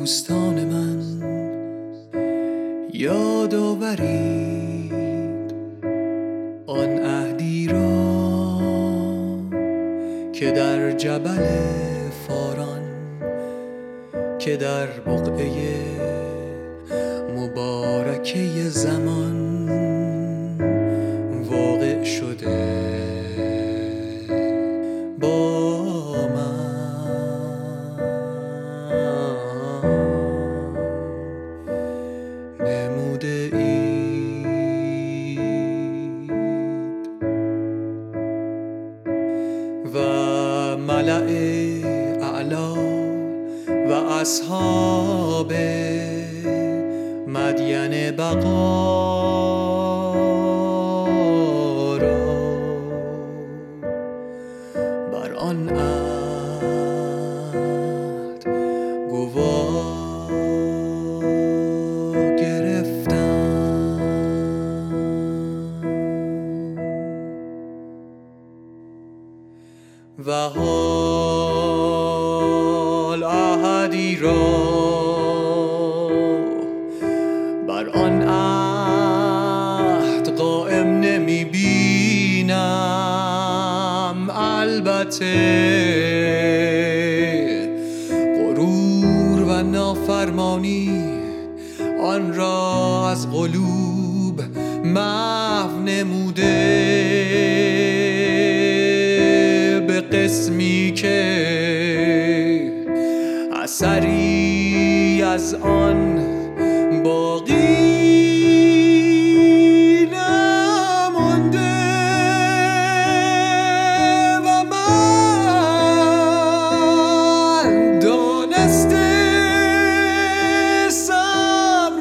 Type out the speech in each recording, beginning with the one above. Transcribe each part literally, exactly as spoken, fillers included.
دوستان من یاد آورید آن عهدی را که در جبل فاران، که در بقعه مبارکه زمان واقع شده با من. نموده اید و ملأ اعلا و اصحاب مدین بقا را بر آن عهد گواه گرفتم و حال عهدی را بر آن عهد قائم نمی بینم. البته غرور و نافرمانی آن را از قلوب محو نموده، به قسمی که اثری از آن باقی نمانده و من دانسته صبر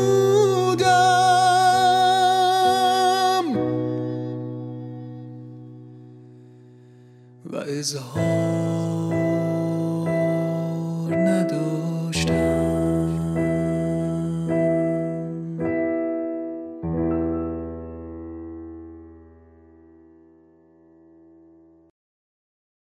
نمودم و اظهار